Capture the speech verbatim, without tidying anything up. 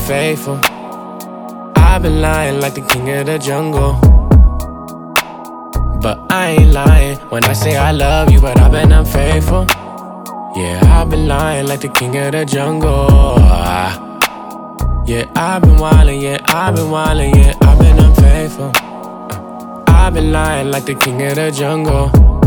unfaithful. I've been lying like the king of the jungle. But I ain't lying when I say I love you, but I've been unfaithful. Yeah, I've been lying like the king of the jungle. Ah. Yeah, I've been wildin', yeah, I've been wildin', yeah, I've been unfaithful. uh, I've been lying like the king of the jungle.